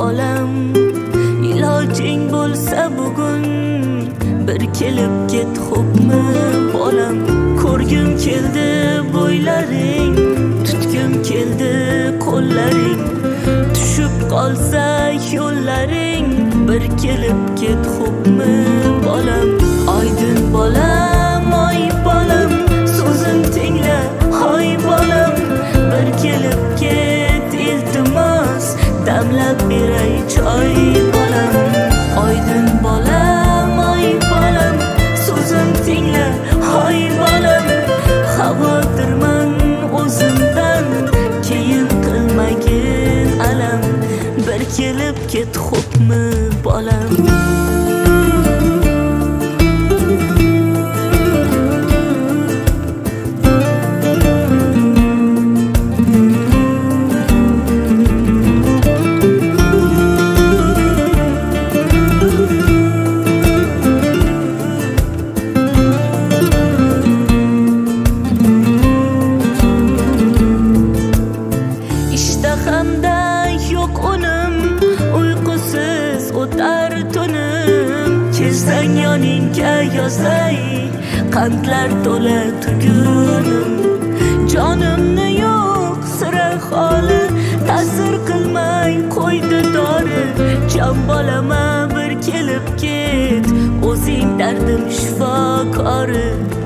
olam. Ilojing bo'lsa bugun bir kelib ket xo'pmi bolam. Ko'rgim keldi bo'ylaring, tutgim keldi qo'llaring. Tushib qolsa yo'llaring, bir kelib ket xo'pmi bolam. Oydin bolam, oy bolam, so'zim tingla hoy bolam. Bir kelib ket iltimos, damlab beray choy bolam. Oydin bolam, oy bolam, so'zim tingla hoy bolam. Xavotirman o'zimdan, keyin qilmagin alam. Bir kelib ket xo'pmi bolam. İştahımda yok unum, uyqusiz o'tar tunim. Kelsang yoningga yozay, qandlar to'la tugunim. Jonimni yo'q sira holi, ta'sir qilmay qo'ydi dori. Jon bolama bir kelib ket, o'zing dardim shifokori.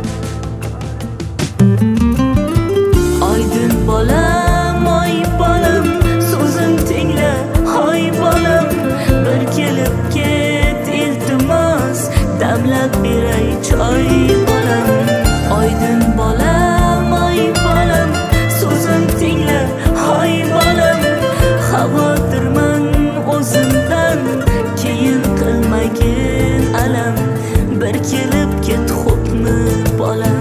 Oydin bolam, oy bolam, so'zim tingla hoy bolam. Bir kelib ket iltimos, damlab beray choy bolam. Oydin bolam, oy bolam, so'zim tingla hoy bolam. Xavotirman o'zimdan, keyin qilmagin alam. Bir kelib ket xo'pmi bolam.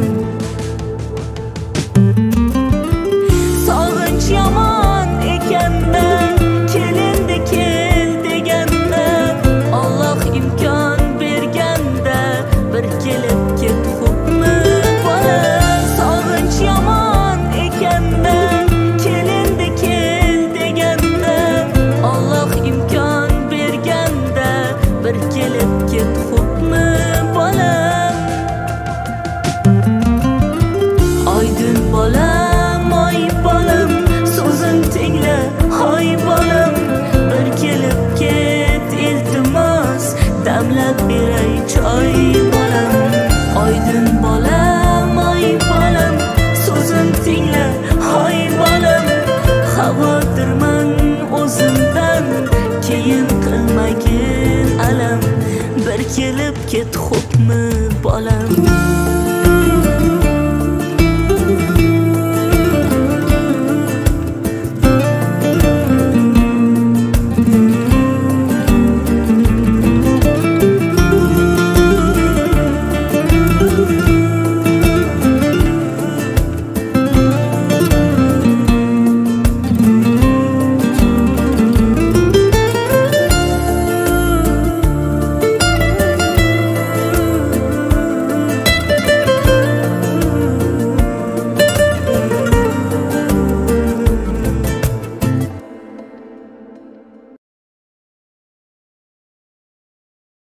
Sog'inch yomon ekanda, kelindi kel deganda, Alloh imkon berganda, bir kelib ket xo'pmi bolam. Sog'inch yomon ekanda, kelindi kel deganda, Alloh imkon berganda, bir kelib ket xo'pmi bolam. Oydin bolam, oy bolam, so'zim tingla hoy bolam. Bir kelib ket iltimos, damlab beray choy bolam. Oydin bolam, oy bolam, so'zim tingla hoy bolam. Xavotirman o'zimdan, keyin qilmagin alam. Bir kelib ket xo'pmi bolam.